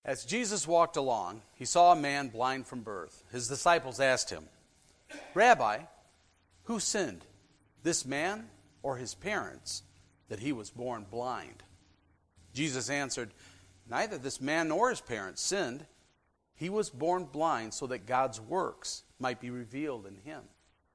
As Jesus walked along, he saw a man blind from birth. His disciples asked him, "Rabbi, who sinned, this man or his parents, that he was born blind?" Jesus answered, "Neither this man nor his parents sinned. He was born blind so that God's works might be revealed in him.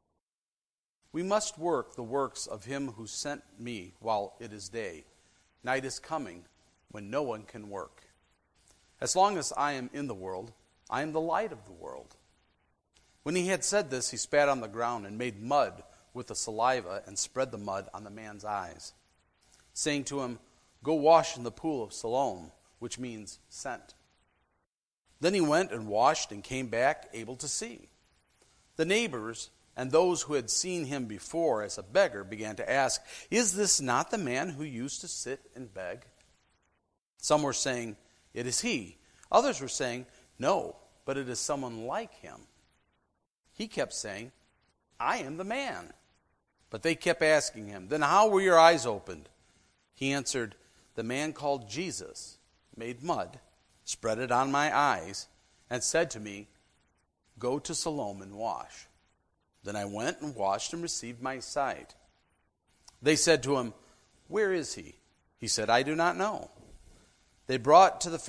We must work the works of him who sent me while it is day. Night is coming when no one can work. As long as I am in the world, I am the light of the world." When he had said this, he spat on the ground and made mud with the saliva and spread the mud on the man's eyes, saying to him, "Go wash in the pool of Siloam," which means sent. Then he went and washed and came back able to see. The neighbors and those who had seen him before as a beggar began to ask, "Is this not the man who used to sit and beg?" Some were saying, "It is he." Others were saying, "No, but it is someone like him." He kept saying, "I am the man." But they kept asking him, "Then how were your eyes opened?" He answered, "The man called Jesus made mud, spread it on my eyes, and said to me, 'Go to Siloam and wash.' Then I went and washed and received my sight." They said to him, "Where is he?" He said, "I do not know." They brought to the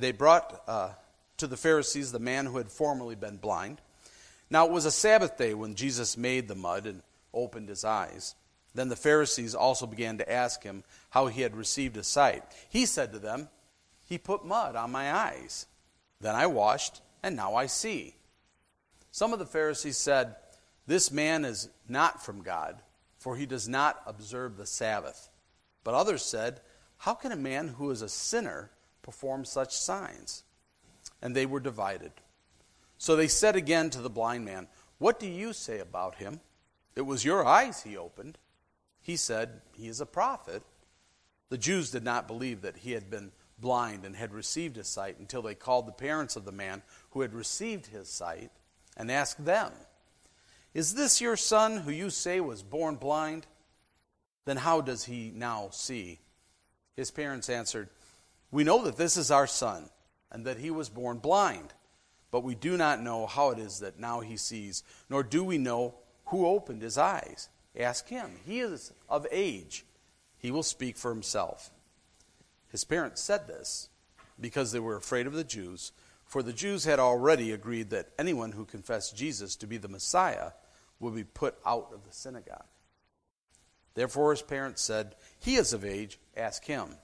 Pharisees the man who had formerly been blind. Now it was a Sabbath day when Jesus made the mud and opened his eyes. Then the Pharisees also began to ask him how he had received his sight. He said to them, "He put mud on my eyes. Then I washed, and now I see." Some of the Pharisees said, "This man is not from God, for he does not observe the Sabbath." But others said, "How can a man who is a sinner perform such signs?" And they were divided. So they said again to the blind man, "What do you say about him? It was your eyes he opened." He said, "He is a prophet." The Jews did not believe that he had been blind and had received his sight until they called the parents of the man who had received his sight and asked them, "Is this your son who you say was born blind? Then how does he now see?" His parents answered, "We know that this is our son, and that he was born blind. But we do not know how it is that now he sees, nor do we know who opened his eyes. Ask him. He is of age. He will speak for himself." His parents said this because they were afraid of the Jews, for the Jews had already agreed that anyone who confessed Jesus to be the Messiah would be put out of the synagogue. Therefore his parents said, "He is of age. Ask him."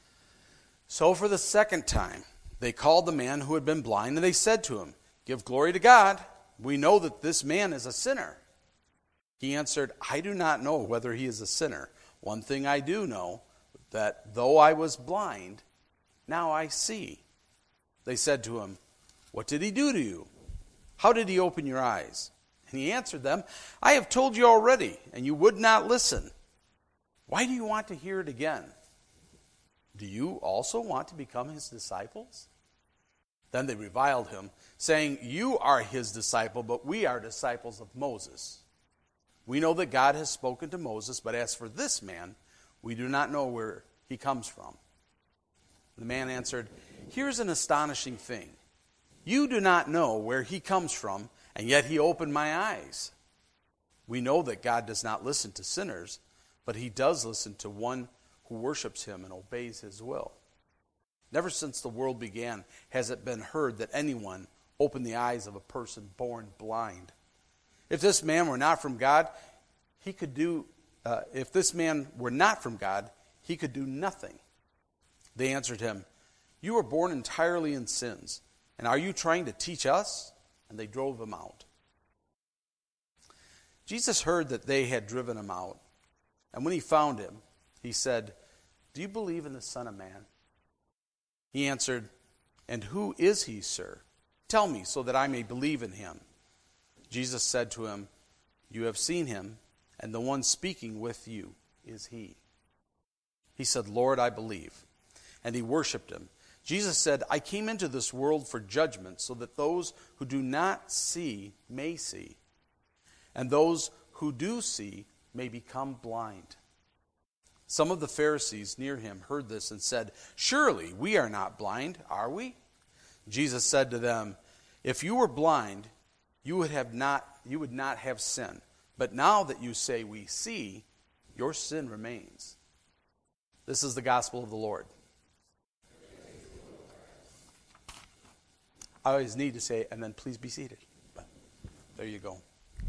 So for the second time, they called the man who had been blind, and they said to him, "Give glory to God. We know that this man is a sinner." He answered, "I do not know whether he is a sinner. One thing I do know, that though I was blind, now I see." They said to him, "What did he do to you? How did he open your eyes?" And he answered them, "I have told you already, and you would not listen. Why do you want to hear it again? Do you also want to become his disciples?" Then they reviled him, saying, "You are his disciple, but we are disciples of Moses. We know that God has spoken to Moses, but as for this man, we do not know where he comes from." The man answered, "Here's an astonishing thing. You do not know where he comes from, and yet he opened my eyes. We know that God does not listen to sinners, but he does listen to one who worships him and obeys his will. Never since the world began has it been heard that anyone opened the eyes of a person born blind. If this man were not from God, he could do nothing." They answered him, "You were born entirely in sins, and are you trying to teach us?" And they drove him out. Jesus heard that they had driven him out, and when he found him, he said, "Do you believe in the Son of Man?" He answered, "And who is he, sir? Tell me, so that I may believe in him." Jesus said to him, "You have seen him, and the one speaking with you is he." He said, "Lord, I believe." And he worshipped him. Jesus said, "I came into this world for judgment, so that those who do not see may see, and those who do see may become blind." Some of the Pharisees near him heard this and said, "Surely we are not blind, are we? Jesus said to them, "If you were blind, you would not have sin. But now that you say we see, your sin remains." This is the gospel of the Lord. I always need to say, and then please be seated. But there you go.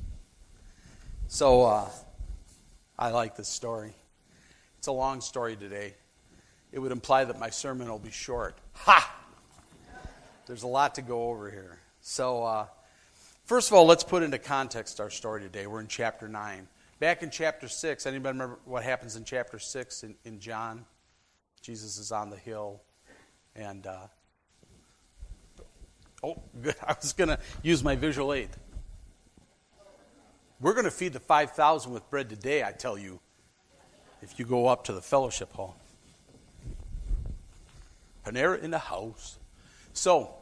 So, I like this story. It's a long story today. It would imply that my sermon will be short. Ha! There's a lot to go over here. So, first of all, let's put into context our story today. We're in chapter 9. Back in chapter 6, anybody remember what happens in chapter 6 in John? Jesus is on the hill, and good. I was going to use my visual aid. We're going to feed the 5,000 with bread today, I tell you, if you go up to the fellowship hall. Panera in the house. So,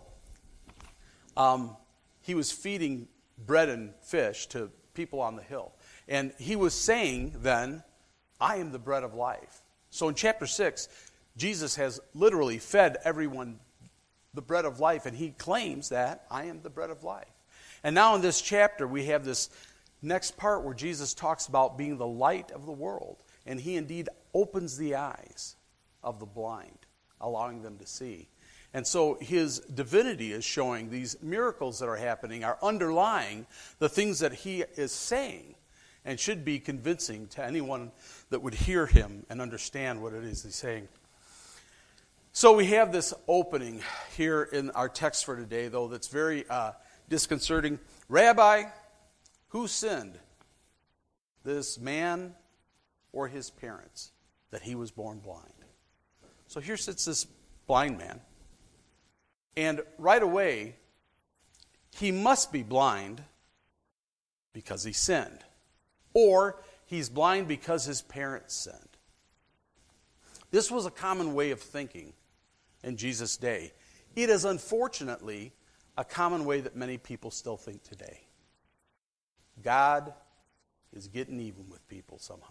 he was feeding bread and fish to people on the hill. And he was saying then, "I am the bread of life." So in chapter 6, Jesus has literally fed everyone the bread of life, and he claims that I am the bread of life. And now in this chapter, we have this next part where Jesus talks about being the light of the world. And he indeed opens the eyes of the blind, allowing them to see. And so his divinity is showing these miracles that are happening are underlying the things that he is saying, and should be convincing to anyone that would hear him and understand what it is he's saying. So we have this opening here in our text for today, though, that's very disconcerting. "Rabbi, who sinned, this man or his parents, that he was born blind?" So here sits this blind man. And right away, he must be blind because he sinned. Or he's blind because his parents sinned. This was a common way of thinking in Jesus' day. It is unfortunately a common way that many people still think today. God is getting even with people somehow.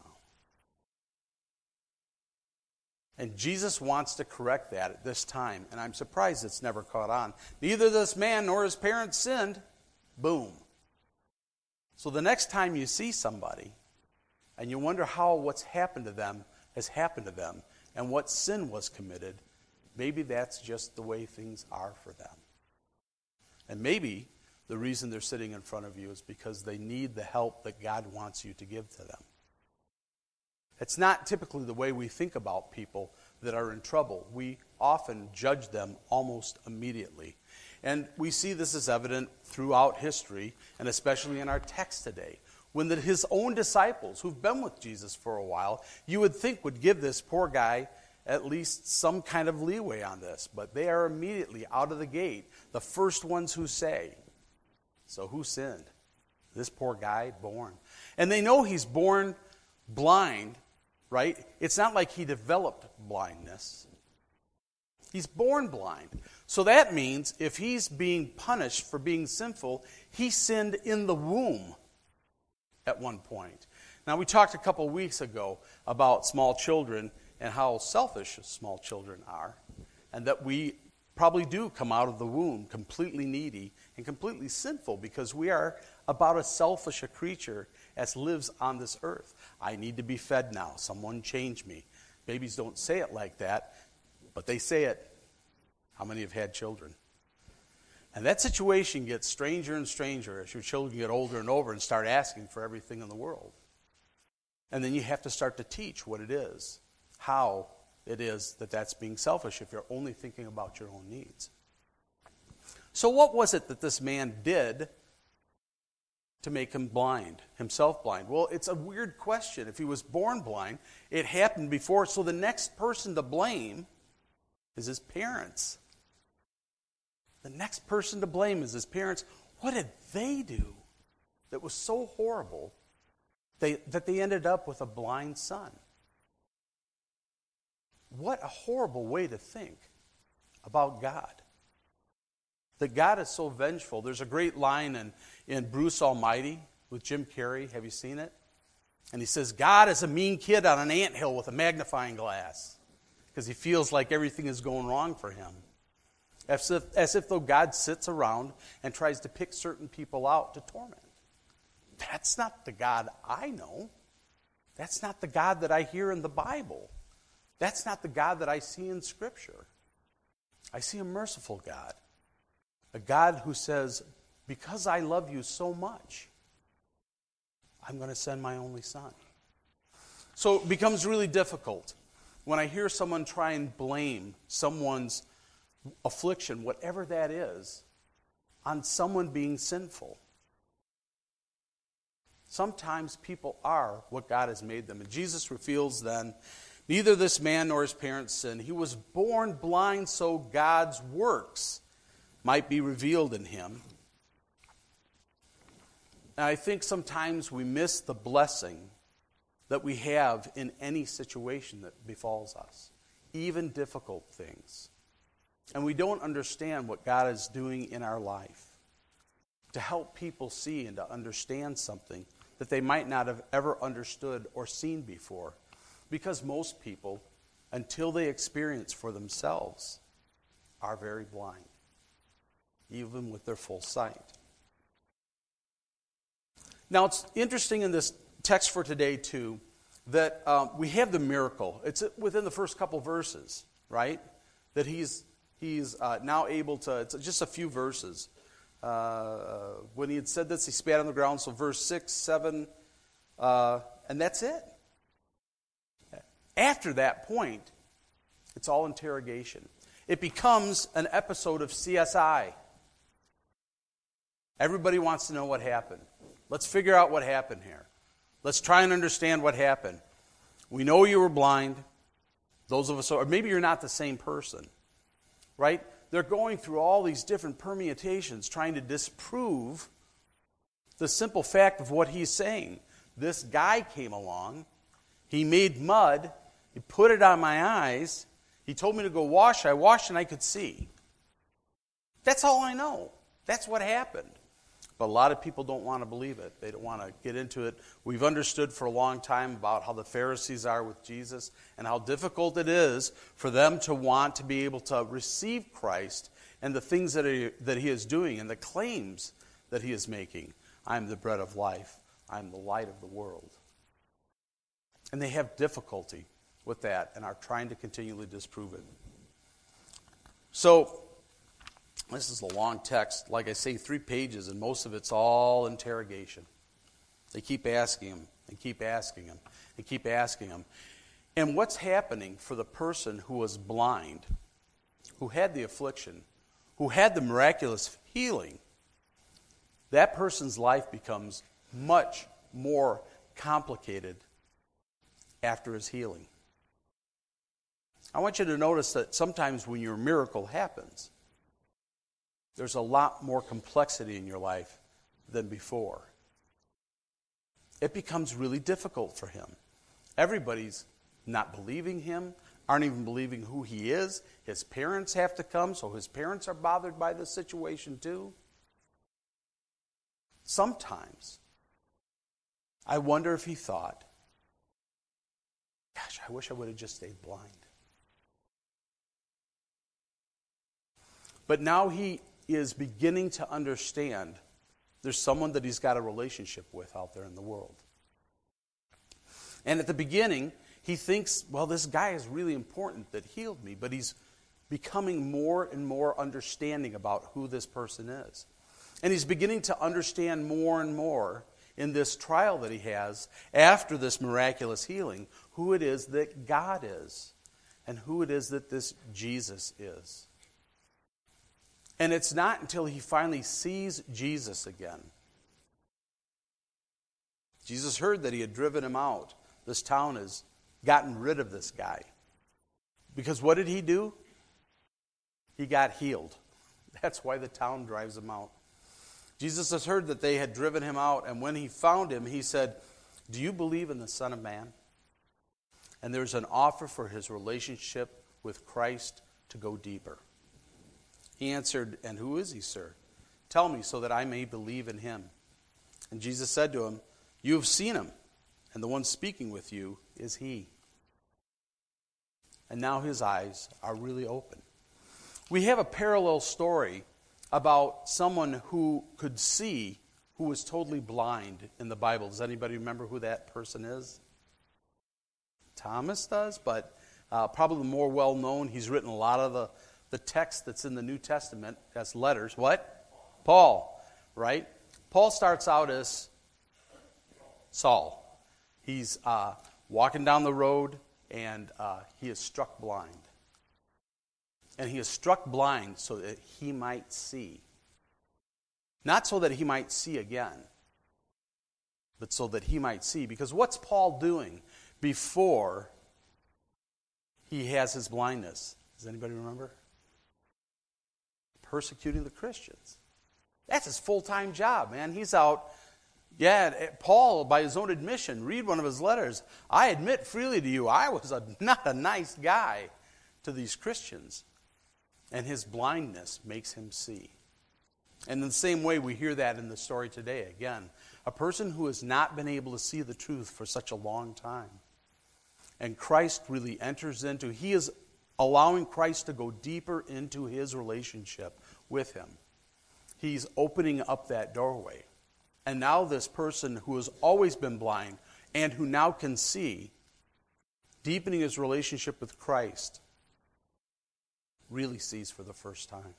And Jesus wants to correct that at this time, and I'm surprised it's never caught on. Neither this man nor his parents sinned. Boom. So the next time you see somebody, and you wonder how what's happened to them has happened to them, and what sin was committed, maybe that's just the way things are for them. And maybe the reason they're sitting in front of you is because they need the help that God wants you to give to them. It's not typically the way we think about people that are in trouble. We often judge them almost immediately. And we see this is evident throughout history, and especially in our text today, when his own disciples, who've been with Jesus for a while, you would think would give this poor guy at least some kind of leeway on this. But they are immediately out of the gate the first ones who say, "So who sinned? This poor guy born." And they know he's born blind, right? It's not like he developed blindness. He's born blind. So that means if he's being punished for being sinful, he sinned in the womb at one point. Now, we talked a couple weeks ago about small children and how selfish small children are, and that we probably do come out of the womb completely needy and completely sinful because we are about as selfish a creature as lives on this earth. I need to be fed now. Someone change me. Babies don't say it like that, but they say it. How many have had children? And that situation gets stranger and stranger as your children get older and older and start asking for everything in the world. And then you have to start to teach what it is, how it is that that's being selfish if you're only thinking about your own needs. So what was it that this man did to make him blind, himself blind? Well, it's a weird question. If he was born blind, it happened before, so the next person to blame is his parents. The next person to blame is his parents. What did they do that was so horrible that they ended up with a blind son? What a horrible way to think about God. That God is so vengeful. There's a great line in Bruce Almighty with Jim Carrey. Have you seen it? And he says, God is a mean kid on an anthill with a magnifying glass because he feels like everything is going wrong for him. As if though God sits around and tries to pick certain people out to torment. That's not the God I know. That's not the God that I hear in the Bible. That's not the God that I see in Scripture. I see a merciful God. A God who says, because I love you so much, I'm going to send my only Son. So it becomes really difficult when I hear someone try and blame someone's affliction, whatever that is, on someone being sinful. Sometimes people are what God has made them. And Jesus reveals then, neither this man nor his parents sinned. He was born blind so God's works might be revealed in him. And I think sometimes we miss the blessing that we have in any situation that befalls us, even difficult things. And we don't understand what God is doing in our life to help people see and to understand something that they might not have ever understood or seen before. Because most people, until they experience for themselves, are very blind, even with their full sight. Now, it's interesting in this text for today, too, that we have the miracle. It's within the first couple verses, right? That he's now able to, it's just a few verses. When he had said this, he spat on the ground. So verse 6, 7, and that's it. After that point, it's all interrogation. It becomes an episode of CSI. Everybody wants to know what happened. Let's figure out what happened here. Let's try and understand what happened. We know you were blind. Those of us, or maybe you're not the same person, right? They're going through all these different permutations trying to disprove the simple fact of what he's saying. This guy came along. He made mud. He put it on my eyes. He told me to go wash. I washed and I could see. That's all I know. That's what happened. But a lot of people don't want to believe it. They don't want to get into it. We've understood for a long time about how the Pharisees are with Jesus and how difficult it is for them to want to be able to receive Christ and the things that he is doing and the claims that he is making. I'm the bread of life. I'm the light of the world. And they have difficulty with that and are trying to continually disprove it. So, this is a long text. Like I say, 3 pages, and most of it's all interrogation. They keep asking him, and keep asking him, and keep asking him. And what's happening for the person who was blind, who had the affliction, who had the miraculous healing, that person's life becomes much more complicated after his healing. I want you to notice that sometimes when your miracle happens, there's a lot more complexity in your life than before. It becomes really difficult for him. Everybody's not believing him, aren't even believing who he is. His parents have to come, so his parents are bothered by this situation too. Sometimes, I wonder if he thought, gosh, I wish I would have just stayed blind. But now he is beginning to understand there's someone that he's got a relationship with out there in the world. And at the beginning, he thinks, well, this guy is really important that healed me, but he's becoming more and more understanding about who this person is. And he's beginning to understand more and more in this trial that he has after this miraculous healing, who it is that God is and who it is that this Jesus is. And it's not until he finally sees Jesus again. Jesus heard that he had driven him out. This town has gotten rid of this guy. Because what did he do? He got healed. That's why the town drives him out. Jesus has heard that they had driven him out, and when he found him, he said, "Do you believe in the Son of Man?" And there's an offer for his relationship with Christ to go deeper. He answered, "And who is he, sir? Tell me so that I may believe in him." And Jesus said to him, "You have seen him, and the one speaking with you is he." And now his eyes are really open. We have a parallel story about someone who could see who was totally blind in the Bible. Does anybody remember who that person is? Thomas does, but probably more well known. He's written a lot of the text that's in the New Testament. That's letters. What? Paul, right? Paul starts out as Saul. He's walking down the road, and he is struck blind. And he is struck blind so that he might see. Not so that he might see again, but so that he might see. Because what's Paul doing before he has his blindness? Does anybody remember? Persecuting the Christians. That's his full-time job, man. He's out. Yeah, Paul, by his own admission, read one of his letters. I admit freely to you, I was not a nice guy to these Christians. And his blindness makes him see. And in the same way, we hear that in the story today. Again, a person who has not been able to see the truth for such a long time. And Christ really enters into, he is allowing Christ to go deeper into his relationship with him. He's opening up that doorway. And now this person who has always been blind and who now can see, deepening his relationship with Christ, really sees for the first time.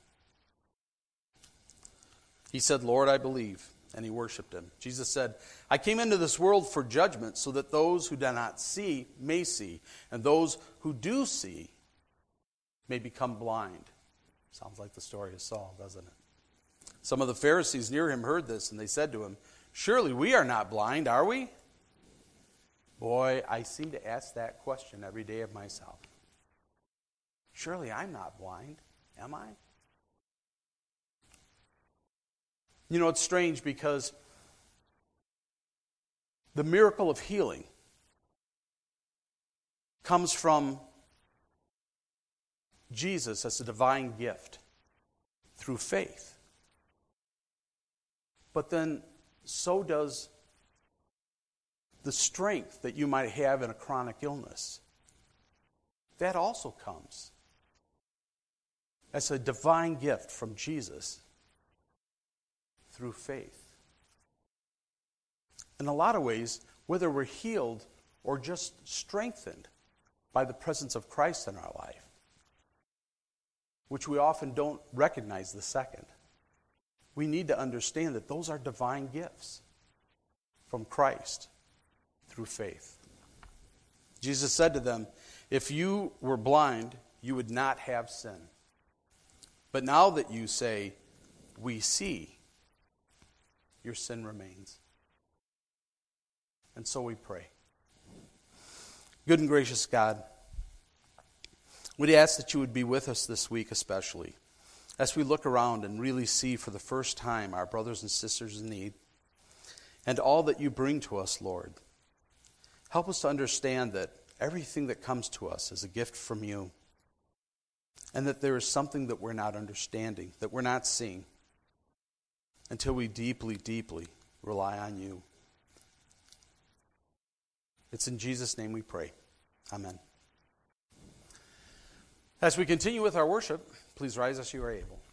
He said, Lord, I believe. And he worshiped him. Jesus said, I came into this world for judgment so that those who do not see may see, and those who do see may become blind. Sounds like the story of Saul, doesn't it? Some of the Pharisees near him heard this, and they said to him, surely we are not blind, are we? Boy, I seem to ask that question every day of myself. Surely I'm not blind, am I? You know, it's strange because the miracle of healing comes from Jesus as a divine gift through faith. But then so does the strength that you might have in a chronic illness. That also comes as a divine gift from Jesus through faith. In a lot of ways, whether we're healed or just strengthened by the presence of Christ in our life, which we often don't recognize the second, we need to understand that those are divine gifts from Christ through faith. Jesus said to them, if you were blind, you would not have sin. But now that you say, we see, your sin remains. And so we pray. Good and gracious God, we'd ask that you would be with us this week especially, as we look around and really see for the first time our brothers and sisters in need, and all that you bring to us, Lord. Help us to understand that everything that comes to us is a gift from you, and that there is something that we're not understanding, that we're not seeing, until we deeply, deeply rely on you. It's in Jesus' name we pray. Amen. As we continue with our worship, please rise as you are able.